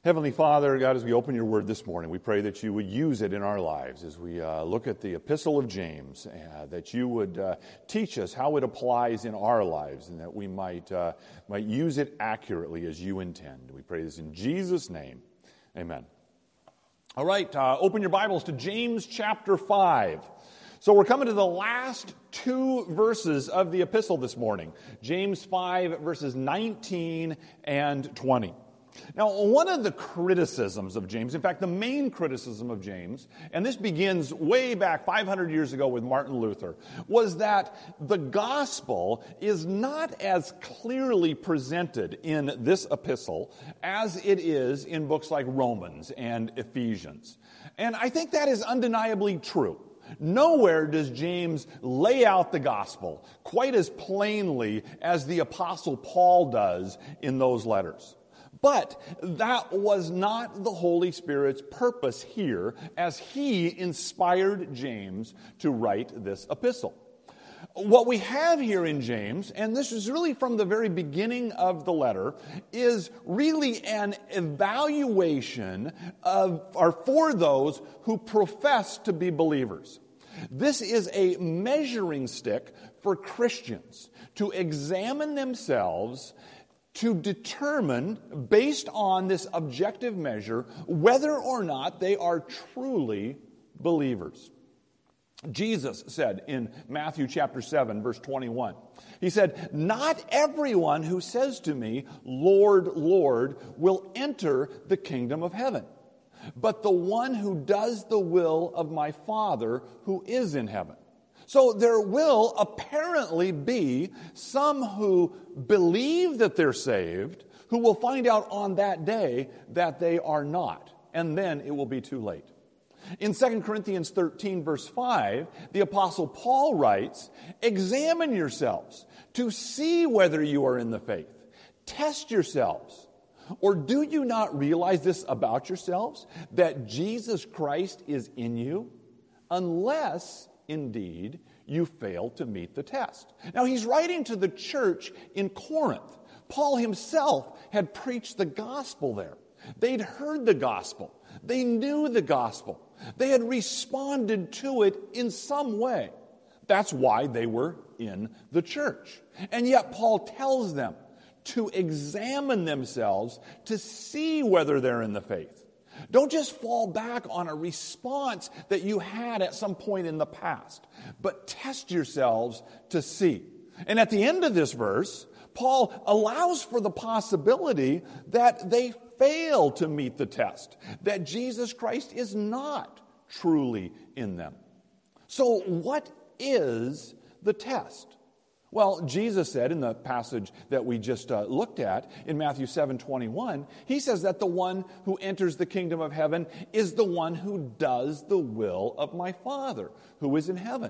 Heavenly Father, God, as we open your word this morning, we pray that you would use it in our lives as we look at the epistle of James, that you would teach us how it applies in our lives, and that we might use it accurately as you intend. We pray this in Jesus' name. Amen. All right, open your Bibles to James chapter 5. So we're coming to the last two verses of the epistle this morning. James 5, verses 19 and 20. Now, one of the criticisms of James, in fact, the main criticism of James, and this begins way back 500 years ago with Martin Luther, was that the gospel is not as clearly presented in this epistle as it is in books like Romans and Ephesians. And I think that is undeniably true. Nowhere does James lay out the gospel quite as plainly as the Apostle Paul does in those letters. But that was not the Holy Spirit's purpose here as he inspired James to write this epistle. What we have here in James, and this is really from the very beginning of the letter, is really an evaluation for those who profess to be believers. This is a measuring stick for Christians to examine themselves to determine, based on this objective measure, whether or not they are truly believers. Jesus said in Matthew chapter 7, verse 21, he said, "Not everyone who says to me, 'Lord, Lord,' will enter the kingdom of heaven, but the one who does the will of my Father who is in heaven." So there will apparently be some who believe that they're saved, who will find out on that day that they are not, and then it will be too late. In 2 Corinthians 13, verse 5, the Apostle Paul writes, "Examine yourselves to see whether you are in the faith. Test yourselves. Or do you not realize this about yourselves, that Jesus Christ is in you, unless indeed you fail to meet the test." Now he's writing to the church in Corinth. Paul himself had preached the gospel there. They'd heard the gospel. They knew the gospel. They had responded to it in some way. That's why they were in the church. And yet Paul tells them to examine themselves to see whether they're in the faith. Don't just fall back on a response that you had at some point in the past, but test yourselves to see. And at the end of this verse, Paul allows for the possibility that they fail to meet the test, that Jesus Christ is not truly in them. So what is the test? Well, Jesus said in the passage that we just looked at in Matthew 7:21, he says that the one who enters the kingdom of heaven is the one who does the will of my Father who is in heaven.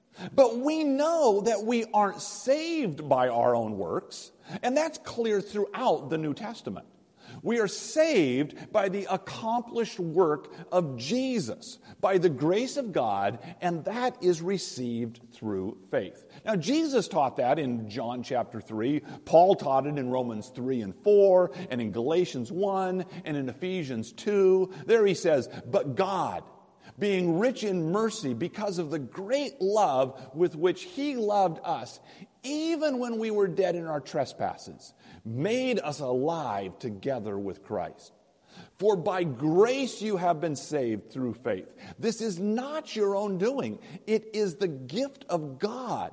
But we know that we aren't saved by our own works, and that's clear throughout the New Testament. We are saved by the accomplished work of Jesus, by the grace of God, and that is received through faith. Now, Jesus taught that in John chapter 3. Paul taught it in Romans 3 and 4, and in Galatians 1, and in Ephesians 2. There he says, "But God, being rich in mercy because of the great love with which he loved us, even when we were dead in our trespasses, made us alive together with Christ. For by grace you have been saved through faith. This is not your own doing. It is the gift of God,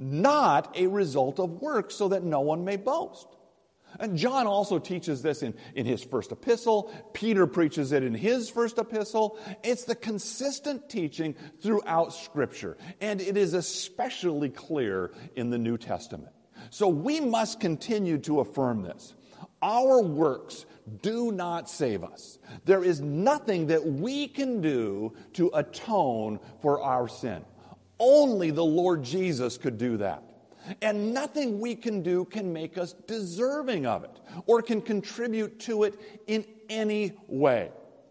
not a result of works, so that no one may boast." And John also teaches this in his first epistle. Peter preaches it in his first epistle. It's the consistent teaching throughout Scripture, and it is especially clear in the New Testament. So we must continue to affirm this. Our works do not save us. There is nothing that we can do to atone for our sin. Only the Lord Jesus could do that. And nothing we can do can make us deserving of it or can contribute to it in any way.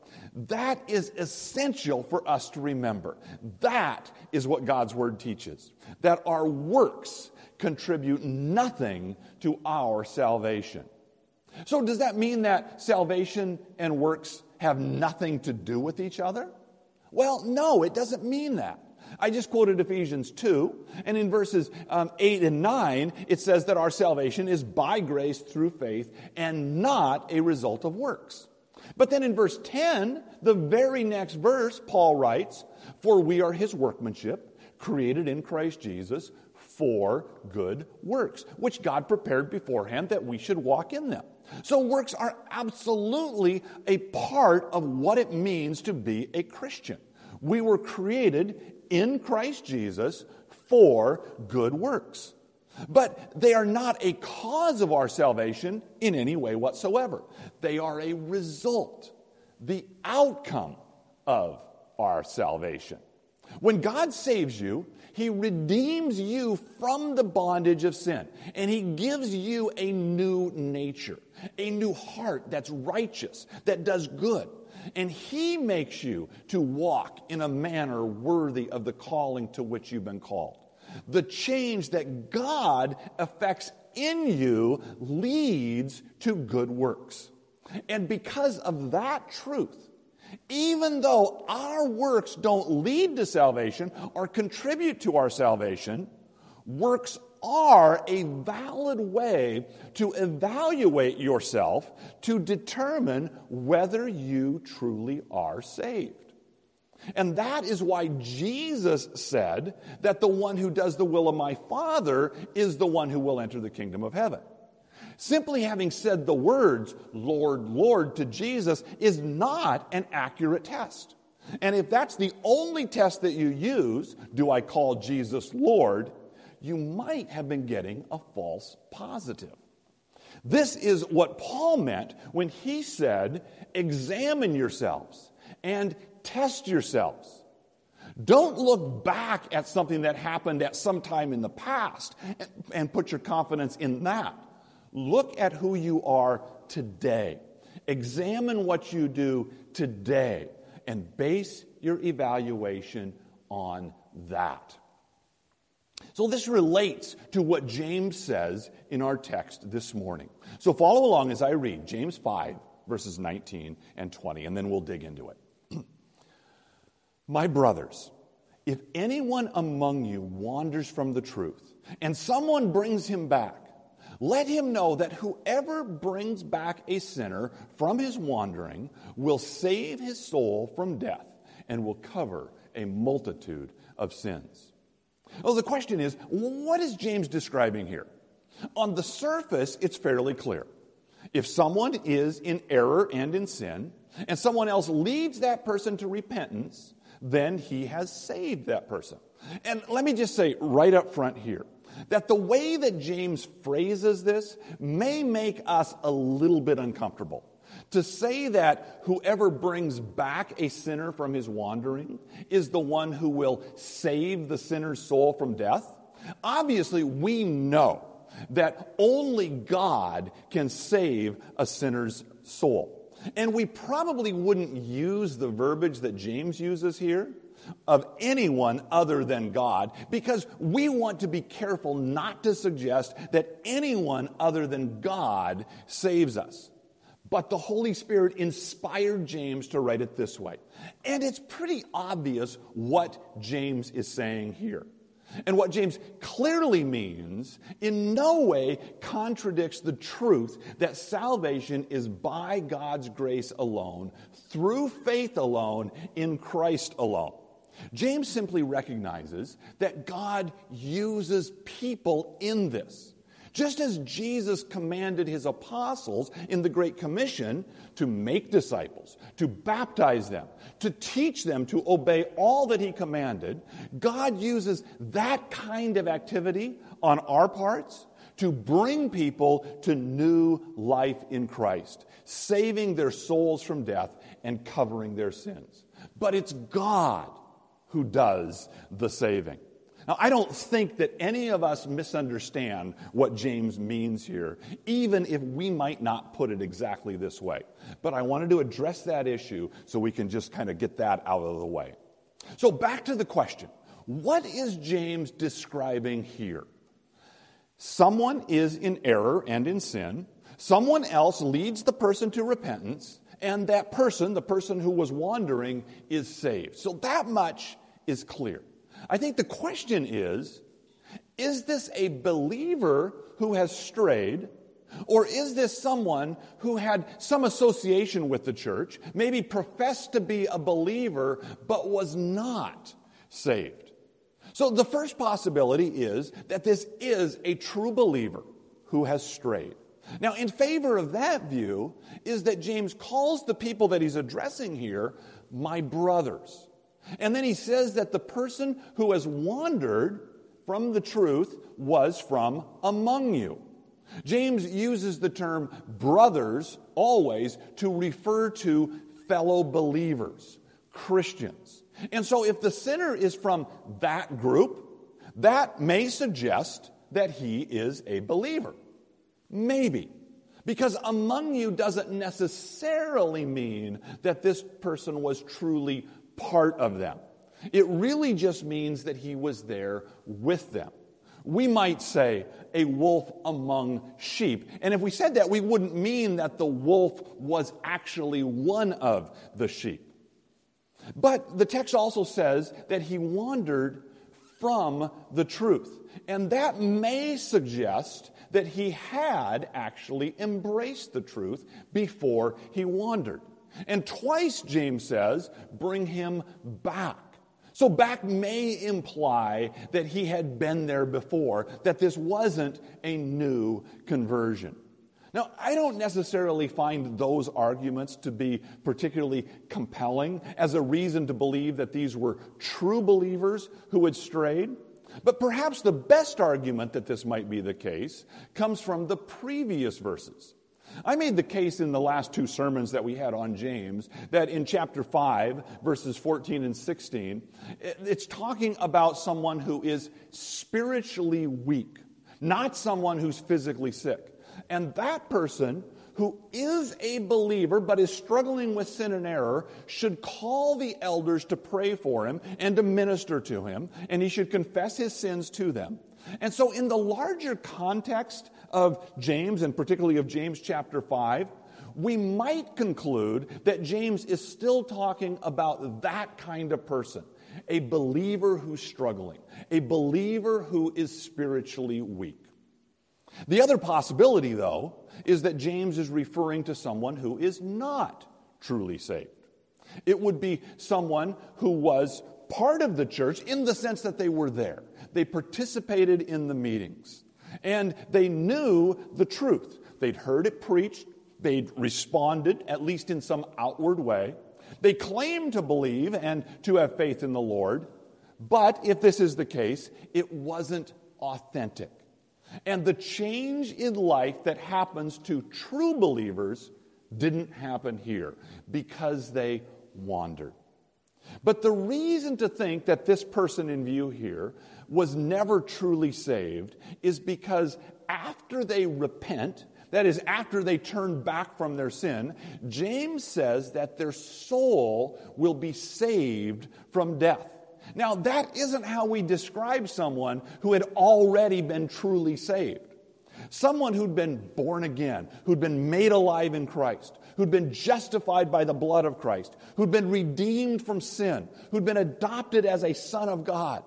That is essential for us to remember. That is what God's Word teaches, that our works contribute nothing to our salvation. So does that mean that salvation and works have nothing to do with each other? Well, no, it doesn't mean that. I just quoted Ephesians 2, and in verses 8 and 9, it says that our salvation is by grace through faith and not a result of works. But then in verse 10, the very next verse, Paul writes, "For we are his workmanship, created in Christ Jesus for good works, which God prepared beforehand that we should walk in them." So works are absolutely a part of what it means to be a Christian. We were created in Christ Jesus for good works. But they are not a cause of our salvation in any way whatsoever. They are a result, the outcome of our salvation. When God saves you, he redeems you from the bondage of sin, and he gives you a new nature, a new heart that's righteous, that does good. And he makes you to walk in a manner worthy of the calling to which you've been called. The change that God effects in you leads to good works. And because of that truth, even though our works don't lead to salvation or contribute to our salvation, works are a valid way to evaluate yourself to determine whether you truly are saved. And that is why Jesus said that the one who does the will of my Father is the one who will enter the kingdom of heaven. Simply having said the words, "Lord, Lord," to Jesus is not an accurate test. And if that's the only test that you use, do I call Jesus Lord, you might have been getting a false positive. This is what Paul meant when he said, "Examine yourselves and test yourselves." Don't look back at something that happened at some time in the past and put your confidence in that. Look at who you are today. Examine what you do today and base your evaluation on that. So this relates to what James says in our text this morning. So follow along as I read James 5, verses 19 and 20, and then we'll dig into it. "My brothers, if anyone among you wanders from the truth, and someone brings him back, let him know that whoever brings back a sinner from his wandering will save his soul from death and will cover a multitude of sins." Well, the question is, what is James describing here? On the surface, it's fairly clear. If someone is in error and in sin, and someone else leads that person to repentance, then he has saved that person. And let me just say right up front here, that the way that James phrases this may make us a little bit uncomfortable. To say that whoever brings back a sinner from his wandering is the one who will save the sinner's soul from death. Obviously, we know that only God can save a sinner's soul. And we probably wouldn't use the verbiage that James uses here of anyone other than God, because we want to be careful not to suggest that anyone other than God saves us. But the Holy Spirit inspired James to write it this way. And it's pretty obvious what James is saying here. And what James clearly means in no way contradicts the truth that salvation is by God's grace alone, through faith alone, in Christ alone. James simply recognizes that God uses people in this. Just as Jesus commanded his apostles in the Great Commission to make disciples, to baptize them, to teach them to obey all that he commanded, God uses that kind of activity on our parts to bring people to new life in Christ, saving their souls from death and covering their sins. But it's God who does the saving. Now, I don't think that any of us misunderstand what James means here, even if we might not put it exactly this way. But I wanted to address that issue so we can just kind of get that out of the way. So back to the question. What is James describing here? Someone is in error and in sin. Someone else leads the person to repentance, and that person, the person who was wandering, is saved. So that much is clear. I think the question is this a believer who has strayed, or is this someone who had some association with the church, maybe professed to be a believer, but was not saved? So the first possibility is that this is a true believer who has strayed. Now, in favor of that view is that James calls the people that he's addressing here my brothers. And then he says that the person who has wandered from the truth was from among you. James uses the term brothers always to refer to fellow believers, Christians. And so if the sinner is from that group, that may suggest that he is a believer. Maybe. Because among you doesn't necessarily mean that this person was truly part of them. It really just means that he was there with them. We might say a wolf among sheep. And if we said that, we wouldn't mean that the wolf was actually one of the sheep. But the text also says that he wandered from the truth. And that may suggest that he had actually embraced the truth before he wandered. And twice, James says, bring him back. So back may imply that he had been there before, that this wasn't a new conversion. Now, I don't necessarily find those arguments to be particularly compelling as a reason to believe that these were true believers who had strayed. But perhaps the best argument that this might be the case comes from the previous verses. I made the case in the last two sermons that we had on James that in chapter 5, verses 14 and 16, it's talking about someone who is spiritually weak, not someone who's physically sick. And that person who is a believer but is struggling with sin and error should call the elders to pray for him and to minister to him, and he should confess his sins to them. And so in the larger context of James, and particularly of James chapter 5, we might conclude that James is still talking about that kind of person, a believer who's struggling, a believer who is spiritually weak. The other possibility, though, is that James is referring to someone who is not truly saved. It would be someone who was part of the church in the sense that they were there. They participated in the meetings, and they knew the truth. They'd heard it preached. They'd responded, at least in some outward way. They claimed to believe and to have faith in the Lord, but if this is the case, it wasn't authentic. And the change in life that happens to true believers didn't happen here because they wandered. But the reason to think that this person in view here was never truly saved is because after they repent, that is, after they turn back from their sin, James says that their soul will be saved from death. Now, that isn't how we describe someone who had already been truly saved. Someone who'd been born again, who'd been made alive in Christ, who'd been justified by the blood of Christ, who'd been redeemed from sin, who'd been adopted as a son of God.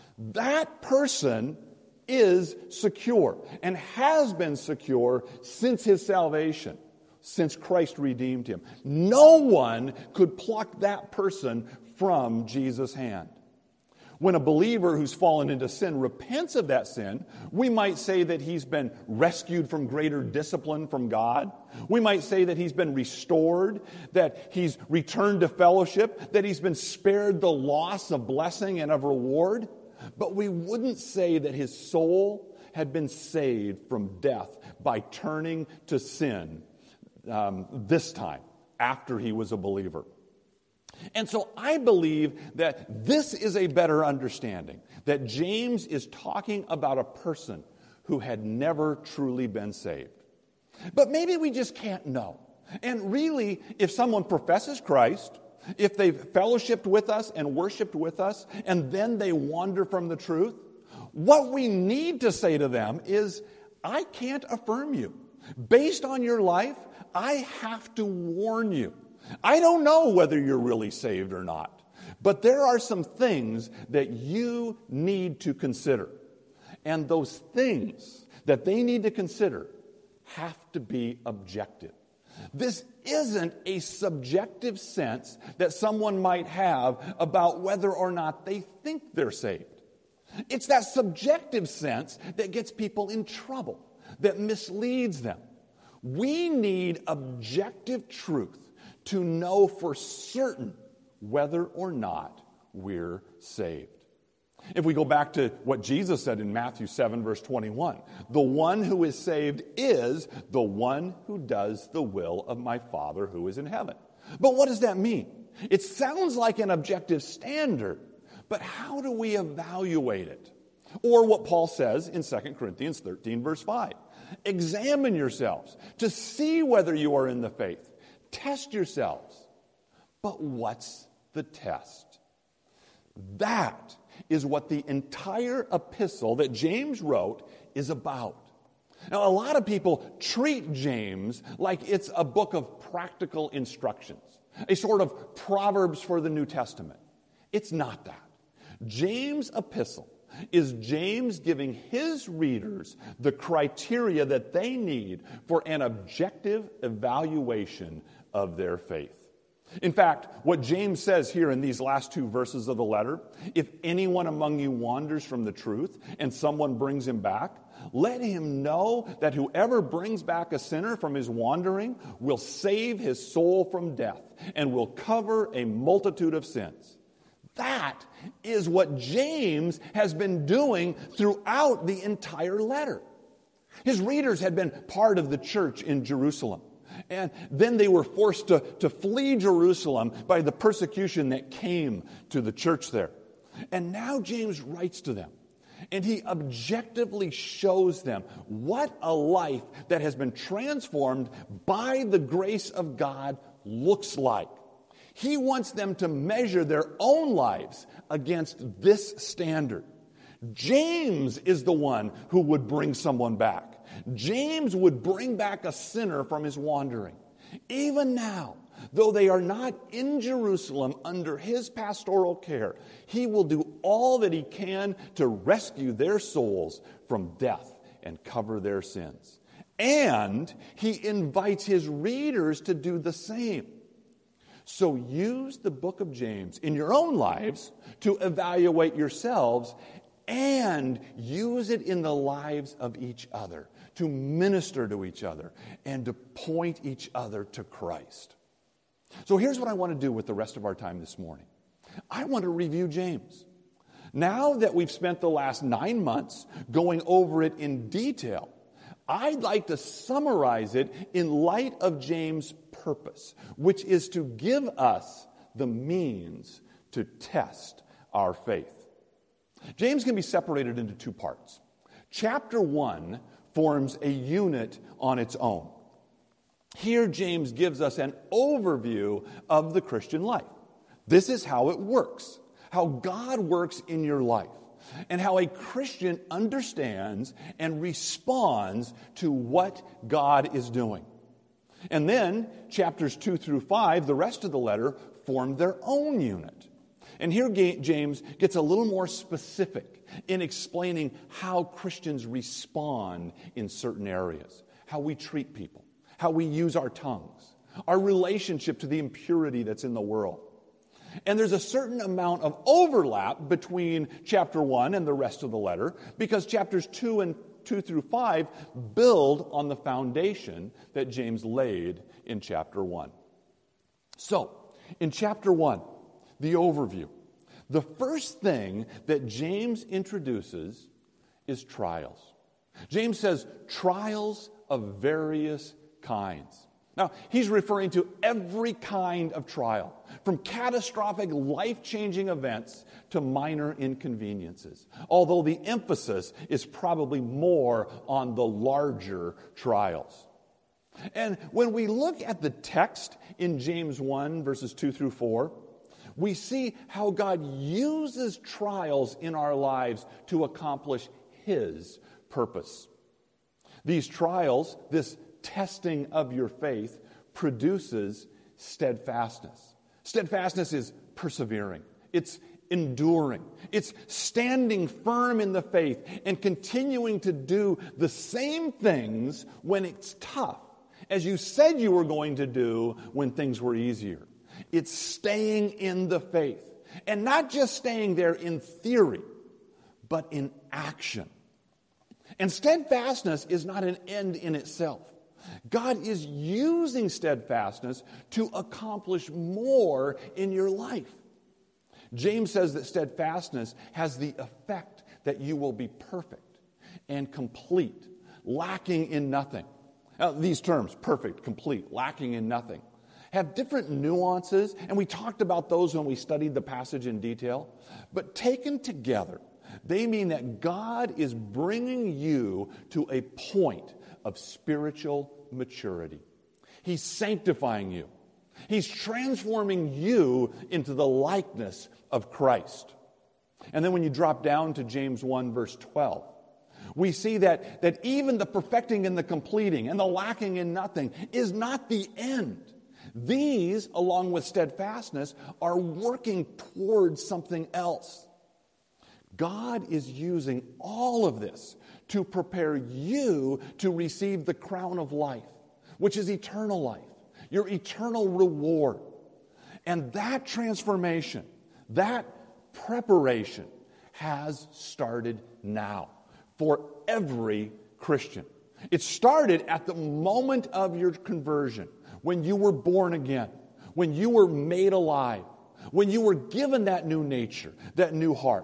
That person is secure and has been secure since his salvation, since Christ redeemed him. No one could pluck that person from Jesus' hand. When a believer who's fallen into sin repents of that sin, we might say that he's been rescued from greater discipline from God. We might say that he's been restored, that he's returned to fellowship, that he's been spared the loss of blessing and of reward. But we wouldn't say that his soul had been saved from death by turning to sin this time, after he was a believer. And so I believe that this is a better understanding, that James is talking about a person who had never truly been saved. But maybe we just can't know. And really, if someone professes Christ, if they've fellowshiped with us and worshiped with us, and then they wander from the truth, what we need to say to them is, I can't affirm you. Based on your life, I have to warn you. I don't know whether you're really saved or not, but there are some things that you need to consider. And those things that they need to consider have to be objective. This isn't a subjective sense that someone might have about whether or not they think they're saved. It's that subjective sense that gets people in trouble, that misleads them. We need objective truth to know for certain whether or not we're saved. If we go back to what Jesus said in Matthew 7, verse 21, the one who is saved is the one who does the will of my Father who is in heaven. But what does that mean? It sounds like an objective standard, but how do we evaluate it? Or what Paul says in 2 Corinthians 13, verse 5. Examine yourselves to see whether you are in the faith. Test yourselves. But what's the test? That is what the entire epistle that James wrote is about. Now, a lot of people treat James like it's a book of practical instructions, a sort of Proverbs for the New Testament. It's not that. James' epistle is James giving his readers the criteria that they need for an objective evaluation of their faith. In fact, what James says here in these last two verses of the letter, if anyone among you wanders from the truth and someone brings him back, let him know that whoever brings back a sinner from his wandering will save his soul from death and will cover a multitude of sins. That is what James has been doing throughout the entire letter. His readers had been part of the church in Jerusalem. And then they were forced to flee Jerusalem by the persecution that came to the church there. And now James writes to them, and he objectively shows them what a life that has been transformed by the grace of God looks like. He wants them to measure their own lives against this standard. James is the one who would bring someone back. James would bring back a sinner from his wandering. Even now, though they are not in Jerusalem under his pastoral care, he will do all that he can to rescue their souls from death and cover their sins. And he invites his readers to do the same. So use the book of James in your own lives to evaluate yourselves, and use it in the lives of each other, to minister to each other, and to point each other to Christ. So here's what I want to do with the rest of our time this morning. I want to review James. Now that we've spent the last 9 months going over it in detail, I'd like to summarize it in light of James' purpose, which is to give us the means to test our faith. James can be separated into two parts. Chapter 1 forms a unit on its own. Here, James gives us an overview of the Christian life. This is how it works, how God works in your life, and how a Christian understands and responds to what God is doing. And then, chapters 2 through 5, the rest of the letter, form their own unit. And here James gets a little more specific in explaining how Christians respond in certain areas, how we treat people, how we use our tongues, our relationship to the impurity that's in the world. And there's a certain amount of overlap between chapter 1 and the rest of the letter, because chapters 2 through 5 build on the foundation that James laid in chapter 1. So, in chapter 1, the overview. The first thing that James introduces is trials. James says trials of various kinds. Now, he's referring to every kind of trial, from catastrophic, life-changing events to minor inconveniences, although the emphasis is probably more on the larger trials. And when we look at the text in James 1, verses 2 through 4, we see how God uses trials in our lives to accomplish His purpose. These trials, this testing of your faith produces steadfastness. Steadfastness is persevering. It's enduring. It's standing firm in the faith and continuing to do the same things when it's tough, as you said you were going to do when things were easier. It's staying in the faith. And not just staying there in theory, but in action. And steadfastness is not an end in itself. God is using steadfastness to accomplish more in your life. James says that steadfastness has the effect that you will be perfect and complete, lacking in nothing. Now, these terms, perfect, complete, lacking in nothing, have different nuances, and we talked about those when we studied the passage in detail. But taken together, they mean that God is bringing you to a point of spiritual maturity. He's sanctifying you. He's transforming you into the likeness of Christ. And then when you drop down to James 1, verse 12, we see that even the perfecting and the completing and the lacking in nothing is not the end. These, along with steadfastness, are working towards something else. God is using all of this to prepare you to receive the crown of life, which is eternal life, your eternal reward. And that transformation, that preparation has started now for every Christian. It started at the moment of your conversion, when you were born again, when you were made alive, when you were given that new nature, that new heart.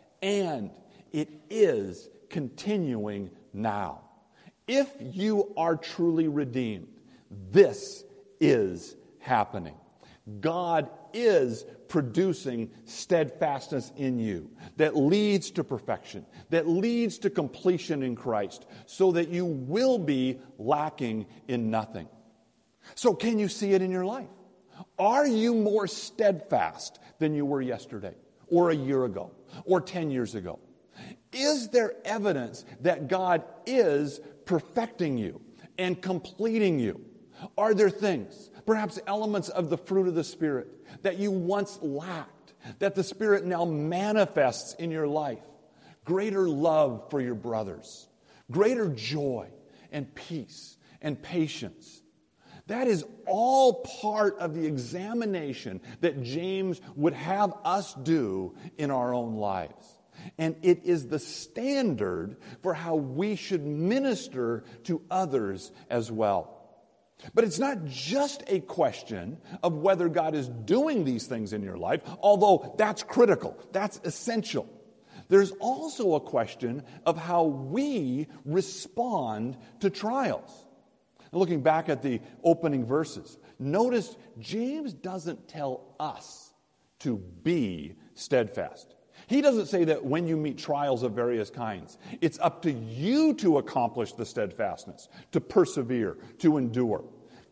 And it is continuing now. If you are truly redeemed, this is happening. God is producing steadfastness in you that leads to perfection, that leads to completion in Christ, so that you will be lacking in nothing. So can you see it in your life? Are you more steadfast than you were yesterday, or a year ago, or 10 years ago? Is there evidence that God is perfecting you and completing you? Are there things, perhaps elements of the fruit of the Spirit, that you once lacked, that the Spirit now manifests in your life? Greater love for your brothers, greater joy and peace and patience. That is all part of the examination that James would have us do in our own lives. And it is the standard for how we should minister to others as well. But it's not just a question of whether God is doing these things in your life, although that's critical, that's essential. There's also a question of how we respond to trials. And looking back at the opening verses, notice James doesn't tell us to be steadfast. He doesn't say that when you meet trials of various kinds, it's up to you to accomplish the steadfastness, to persevere, to endure.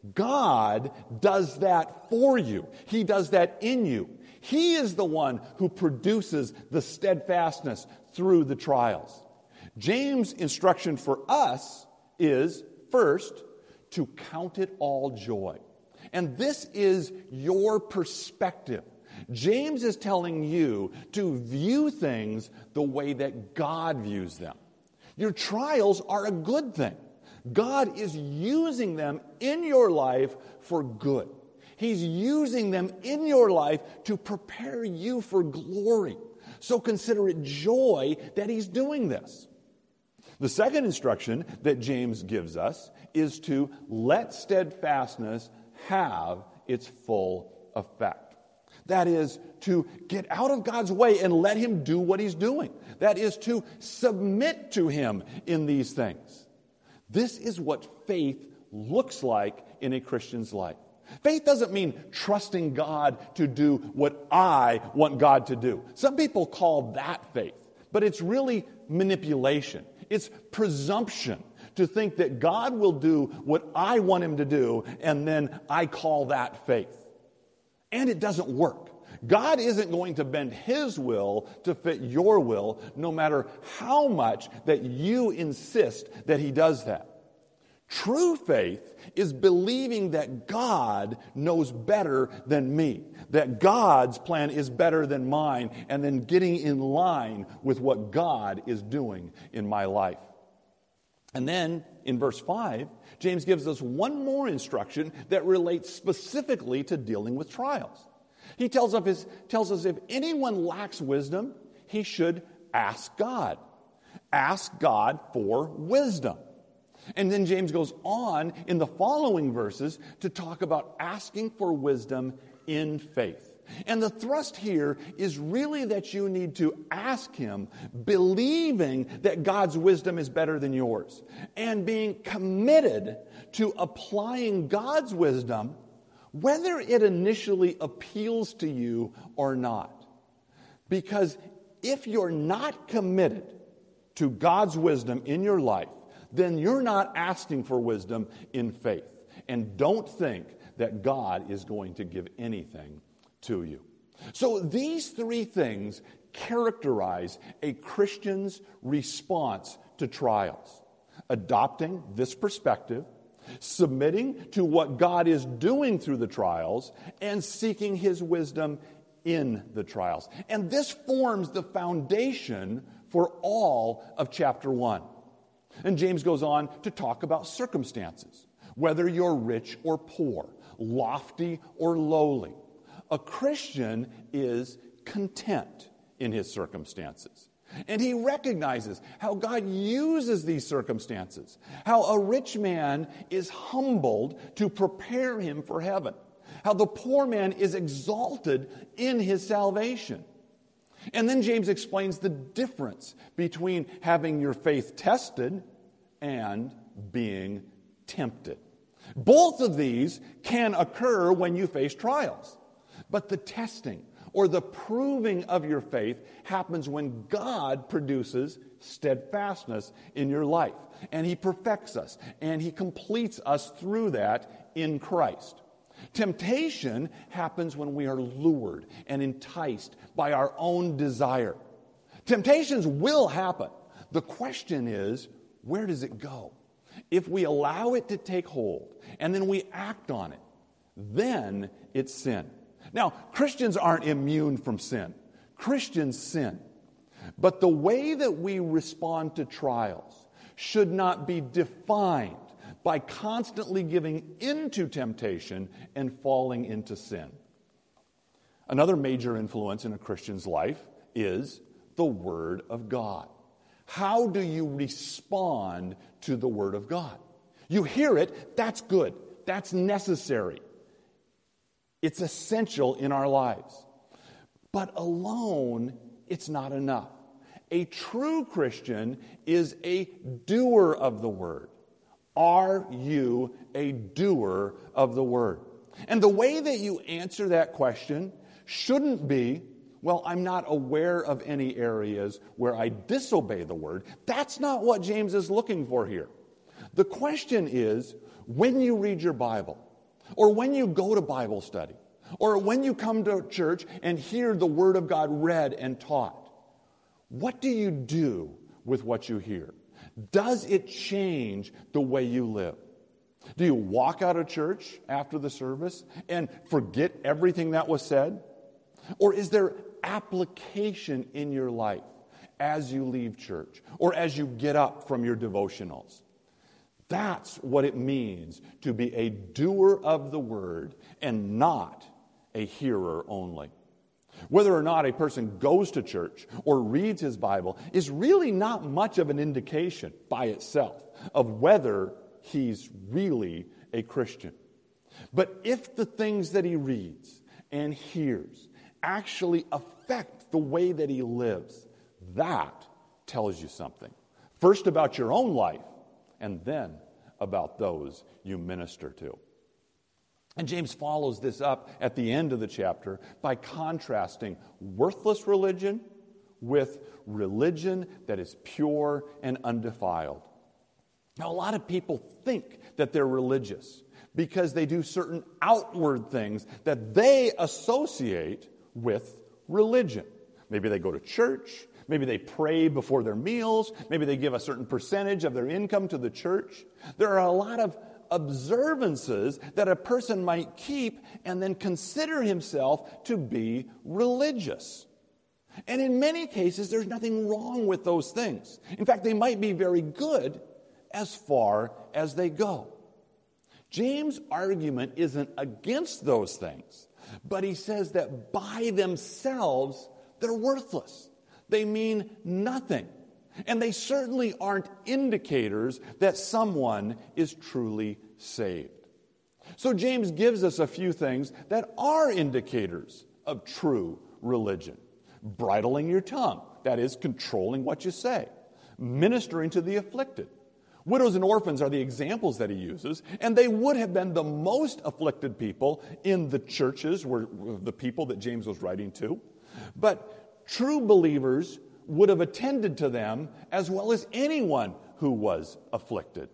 God does that for you. He does that in you. He is the one who produces the steadfastness through the trials. James' instruction for us is, first, to count it all joy. And this is your perspective. James is telling you to view things the way that God views them. Your trials are a good thing. God is using them in your life for good. He's using them in your life to prepare you for glory. So consider it joy that He's doing this. The second instruction that James gives us is to let steadfastness have its full effect. That is, to get out of God's way and let Him do what He's doing. That is, to submit to Him in these things. This is what faith looks like in a Christian's life. Faith doesn't mean trusting God to do what I want God to do. Some people call that faith, but it's really manipulation. It's presumption to think that God will do what I want Him to do, and then I call that faith. And it doesn't work. God isn't going to bend His will to fit your will, no matter how much that you insist that He does that. True faith is believing that God knows better than me, that God's plan is better than mine, and then getting in line with what God is doing in my life. And then in verse 5, James gives us one more instruction that relates specifically to dealing with trials. He tells us if anyone lacks wisdom, he should ask God. Ask God for wisdom. And then James goes on in the following verses to talk about asking for wisdom in faith. And the thrust here is really that you need to ask him, believing that God's wisdom is better than yours, and being committed to applying God's wisdom, whether it initially appeals to you or not. Because if you're not committed to God's wisdom in your life, then you're not asking for wisdom in faith. And don't think that God is going to give anything to you. So these three things characterize a Christian's response to trials. Adopting this perspective, submitting to what God is doing through the trials, and seeking his wisdom in the trials. And this forms the foundation for all of chapter 1. And James goes on to talk about circumstances, whether you're rich or poor, lofty or lowly. A Christian is content in his circumstances. And he recognizes how God uses these circumstances, how a rich man is humbled to prepare him for heaven, how the poor man is exalted in his salvation. And then James explains the difference between having your faith tested and being tempted. Both of these can occur when you face trials. But the testing or the proving of your faith happens when God produces steadfastness in your life. And he perfects us and he completes us through that in Christ. Temptation happens when we are lured and enticed by our own desire. Temptations will happen. The question is, where does it go? If we allow it to take hold and then we act on it, then it's sin. Now, Christians aren't immune from sin. Christians sin. But the way that we respond to trials should not be defined by constantly giving into temptation and falling into sin. Another major influence in a Christian's life is the Word of God. How do you respond to the Word of God? You hear it, that's good, that's necessary. It's essential in our lives. But alone, it's not enough. A true Christian is a doer of the Word. Are you a doer of the Word? And the way that you answer that question shouldn't be, well, I'm not aware of any areas where I disobey the Word. That's not what James is looking for here. The question is, when you read your Bible, or when you go to Bible study, or when you come to church and hear the Word of God read and taught, what do you do with what you hear? Does it change the way you live? Do you walk out of church after the service and forget everything that was said? Or is there application in your life as you leave church or as you get up from your devotionals? That's what it means to be a doer of the Word and not a hearer only. Whether or not a person goes to church or reads his Bible is really not much of an indication by itself of whether he's really a Christian. But if the things that he reads and hears actually affect the way that he lives, that tells you something. First about your own life, and then about those you minister to. And James follows this up at the end of the chapter by contrasting worthless religion with religion that is pure and undefiled. Now, a lot of people think that they're religious because they do certain outward things that they associate with religion. Maybe they go to church, Maybe they pray before their meals. Maybe they give a certain percentage of their income to the church. There are a lot of observances that a person might keep and then consider himself to be religious. And in many cases, there's nothing wrong with those things. In fact, they might be very good as far as they go. James' argument isn't against those things, but he says that by themselves, they're worthless. They mean nothing. And they certainly aren't indicators that someone is truly saved. So James gives us a few things that are indicators of true religion. Bridling your tongue, that is, controlling what you say. Ministering to the afflicted. Widows and orphans are the examples that he uses, and they would have been the most afflicted people in the churches, were the people that James was writing to. But true believers would have attended to them as well as anyone who was afflicted.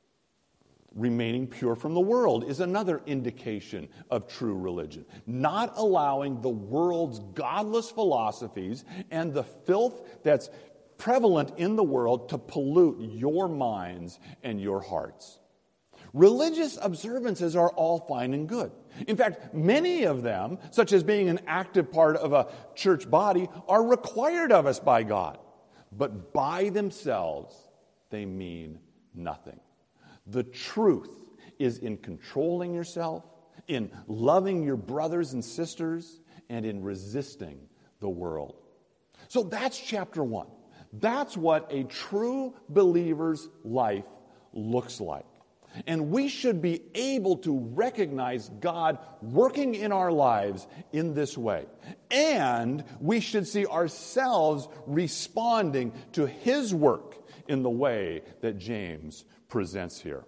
Remaining pure from the world is another indication of true religion. Not allowing the world's godless philosophies and the filth that's prevalent in the world to pollute your minds and your hearts. Religious observances are all fine and good. In fact, many of them, such as being an active part of a church body, are required of us by God. But by themselves, they mean nothing. The truth is in controlling yourself, in loving your brothers and sisters, and in resisting the world. So that's chapter 1. That's what a true believer's life looks like. And we should be able to recognize God working in our lives in this way. And we should see ourselves responding to his work in the way that James presents here.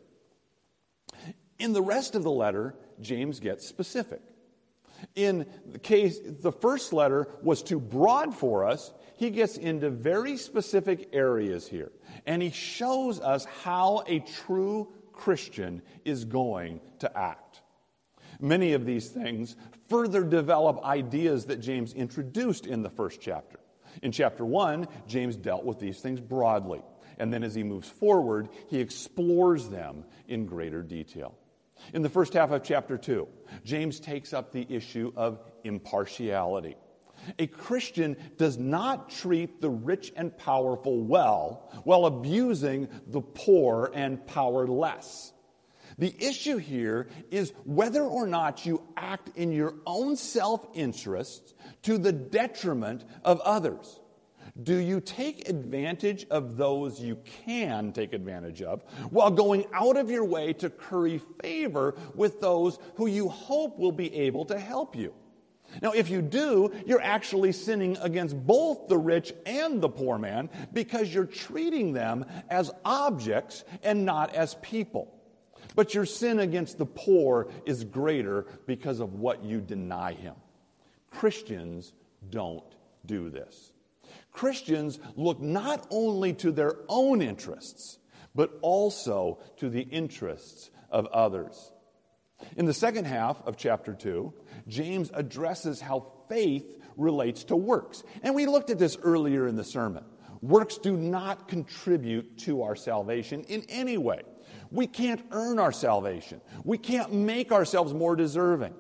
In the rest of the letter, James gets specific. In the case, the first letter was too broad for us. He gets into very specific areas here. And he shows us how a true Christian is going to act. Many of these things further develop ideas that James introduced in the first chapter. In chapter 1, James dealt with these things broadly. And then as he moves forward, he explores them in greater detail. In the first half of chapter 2, James takes up the issue of impartiality. A Christian does not treat the rich and powerful well while abusing the poor and powerless. The issue here is whether or not you act in your own self-interest to the detriment of others. Do you take advantage of those you can take advantage of while going out of your way to curry favor with those who you hope will be able to help you? Now, if you do, you're actually sinning against both the rich and the poor man because you're treating them as objects and not as people. But your sin against the poor is greater because of what you deny him. Christians don't do this. Christians look not only to their own interests, but also to the interests of others. In the second half of chapter 2, James addresses how faith relates to works. And we looked at this earlier in the sermon. Works do not contribute to our salvation in any way. We can't earn our salvation. We can't make ourselves more deserving.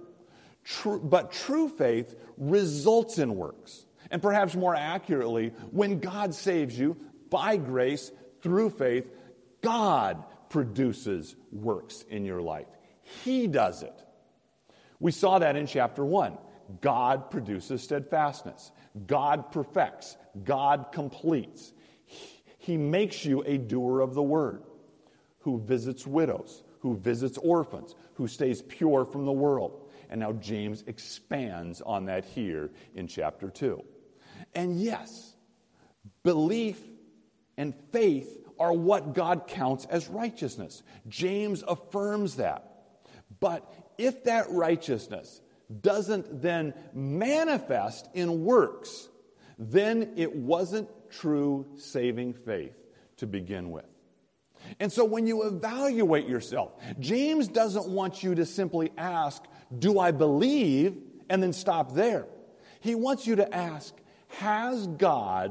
But true faith results in works. And perhaps more accurately, when God saves you by grace through faith, God produces works in your life. He does it. We saw that in chapter 1. God produces steadfastness. God perfects. God completes. He makes you a doer of the word, who visits widows, who visits orphans, who stays pure from the world. And now James expands on that here in chapter 2. And yes, belief and faith are what God counts as righteousness. James affirms that. But if that righteousness doesn't then manifest in works, then it wasn't true saving faith to begin with. And so when you evaluate yourself, James doesn't want you to simply ask, do I believe, and then stop there. He wants you to ask, has God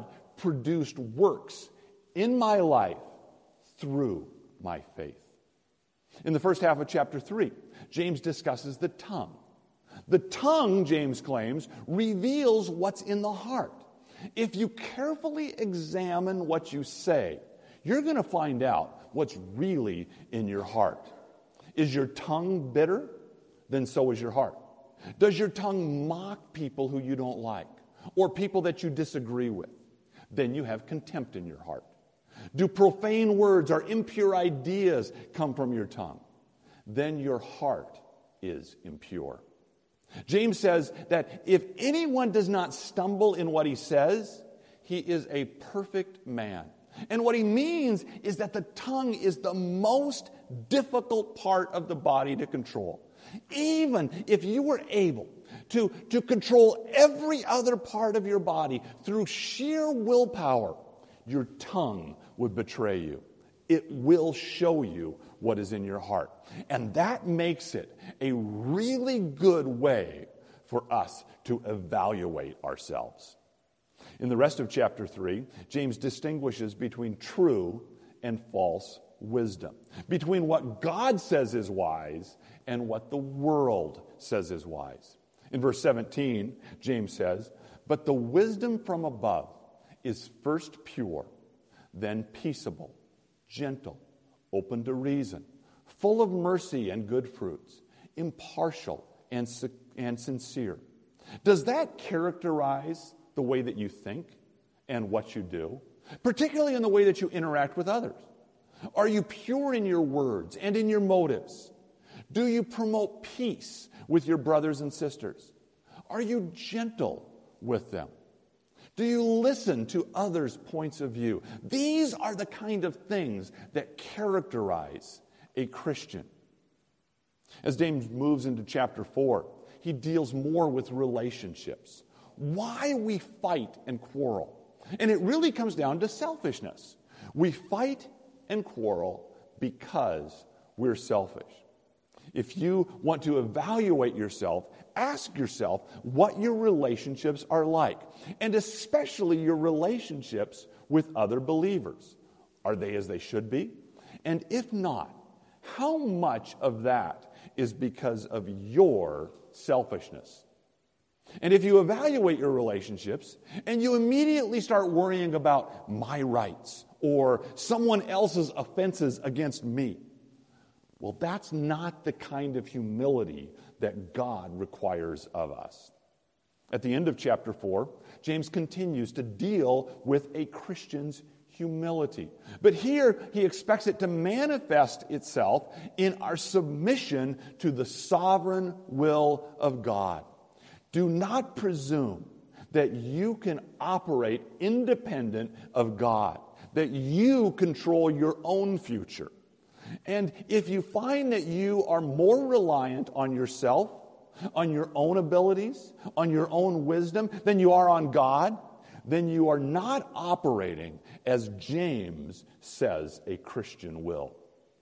produced works in my life through my faith. In the first half of chapter 3, James discusses the tongue. The tongue, James claims, reveals what's in the heart. If you carefully examine what you say, you're going to find out what's really in your heart. Is your tongue bitter? Then so is your heart. Does your tongue mock people who you don't like or people that you disagree with? Then you have contempt in your heart. Do profane words or impure ideas come from your tongue? Then your heart is impure. James says that if anyone does not stumble in what he says, he is a perfect man. And what he means is that the tongue is the most difficult part of the body to control. Even if you were able to control every other part of your body through sheer willpower, your tongue would betray you. It will show you what is in your heart. And that makes it a really good way for us to evaluate ourselves. In the rest of chapter 3, James distinguishes between true and false wisdom, between what God says is wise and what the world says is wise. In verse 17, James says, "But the wisdom from above is first pure, then peaceable, gentle, open to reason, full of mercy and good fruits, impartial and sincere." Does that characterize the way that you think and what you do, particularly in the way that you interact with others? Are you pure in your words and in your motives? Do you promote peace with your brothers and sisters? Are you gentle with them? Do you listen to others' points of view? These are the kind of things that characterize a Christian. As James moves into chapter 4, he deals more with relationships. Why we fight and quarrel. And it really comes down to selfishness. We fight and quarrel because we're selfish. If you want to evaluate yourself, ask yourself what your relationships are like, and especially your relationships with other believers. Are they as they should be? And if not, how much of that is because of your selfishness? And if you evaluate your relationships and you immediately start worrying about my rights or someone else's offenses against me, well, that's not the kind of humility that God requires of us. At the end of chapter 4, James continues to deal with a Christian's humility. But here, he expects it to manifest itself in our submission to the sovereign will of God. Do not presume that you can operate independent of God, that you control your own future. And if you find that you are more reliant on yourself, on your own abilities, on your own wisdom than you are on God, then you are not operating as James says a Christian will.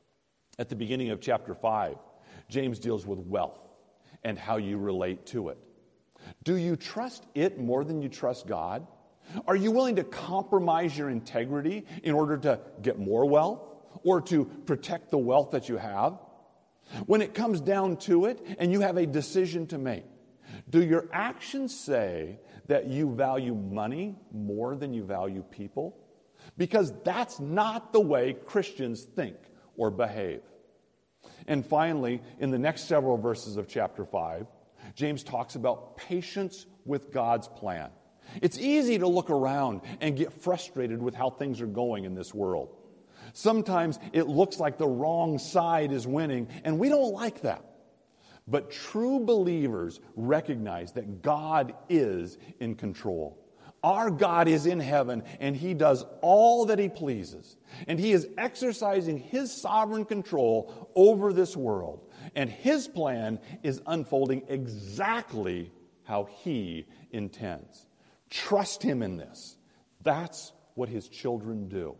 At the beginning of chapter 5, James deals with wealth and how you relate to it. Do you trust it more than you trust God? Are you willing to compromise your integrity in order to get more wealth or to protect the wealth that you have? When it comes down to it and you have a decision to make, do your actions say that you value money more than you value people? Because that's not the way Christians think or behave. And finally, in the next several verses of chapter 5, James talks about patience with God's plan. It's easy to look around and get frustrated with how things are going in this world. Sometimes it looks like the wrong side is winning, and we don't like that. But true believers recognize that God is in control. Our God is in heaven, and He does all that He pleases. And He is exercising His sovereign control over this world. And His plan is unfolding exactly how He intends. Trust Him in this. That's what His children do.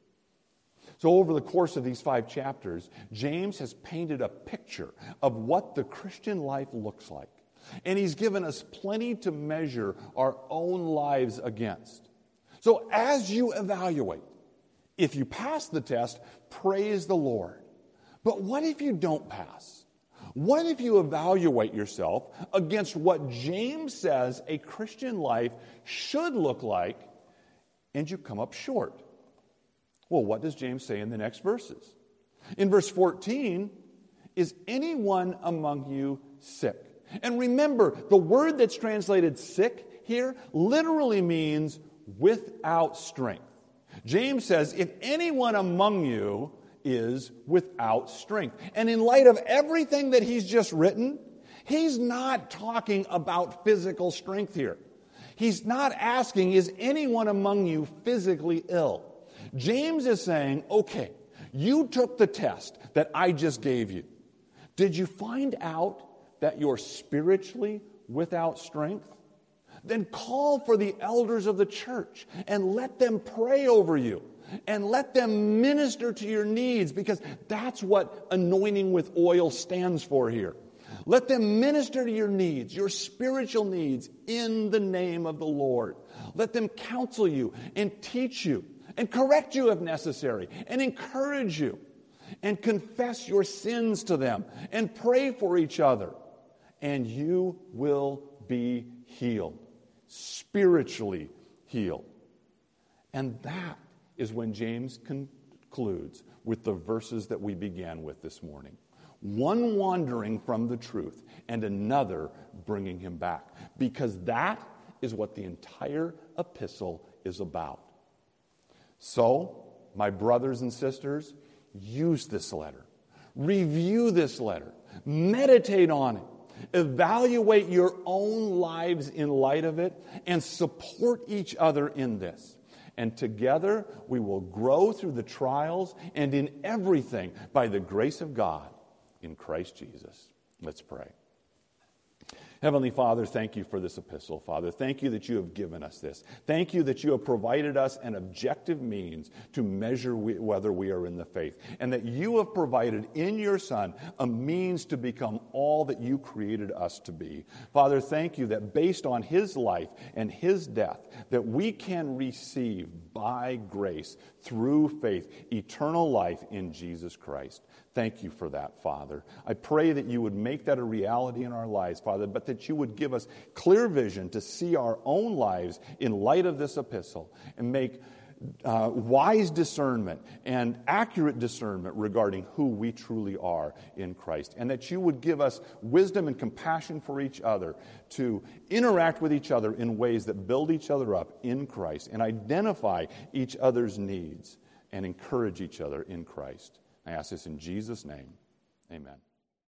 So over the course of these 5 chapters, James has painted a picture of what the Christian life looks like. And he's given us plenty to measure our own lives against. So as you evaluate, if you pass the test, praise the Lord. But what if you don't pass? What if you evaluate yourself against what James says a Christian life should look like, and you come up short? Well, what does James say in the next verses? In verse 14, is anyone among you sick? And remember, the word that's translated sick here literally means without strength. James says, if anyone among you is without strength. And in light of everything that he's just written, he's not talking about physical strength here. He's not asking, is anyone among you physically ill? James is saying, okay, you took the test that I just gave you. Did you find out that you're spiritually without strength? Then call for the elders of the church and let them pray over you and let them minister to your needs, because that's what anointing with oil stands for here. Let them minister to your needs, your spiritual needs, in the name of the Lord. Let them counsel you and teach you and correct you if necessary and encourage you and confess your sins to them and pray for each other, and you will be healed. Spiritually healed. And that is when James concludes with the verses that we began with this morning. One wandering from the truth and another bringing him back. Because that is what the entire epistle is about. So, my brothers and sisters, use this letter. Review this letter. Meditate on it. Evaluate your own lives in light of it and support each other in this. And together we will grow through the trials and in everything by the grace of God in Christ Jesus. Let's pray. Heavenly Father, thank you for this epistle, Father. Thank you that you have given us this. Thank you that you have provided us an objective means to measure whether we are in the faith, and that you have provided in your Son a means to become all that you created us to be. Father, thank you that based on his life and his death, that we can receive by grace through faith eternal life in Jesus Christ. Thank you for that, Father. I pray that you would make that a reality in our lives, Father, but that you would give us clear vision to see our own lives in light of this epistle and make wise discernment and accurate discernment regarding who we truly are in Christ. And that you would give us wisdom and compassion for each other to interact with each other in ways that build each other up in Christ and identify each other's needs and encourage each other in Christ. I ask this in Jesus' name. Amen.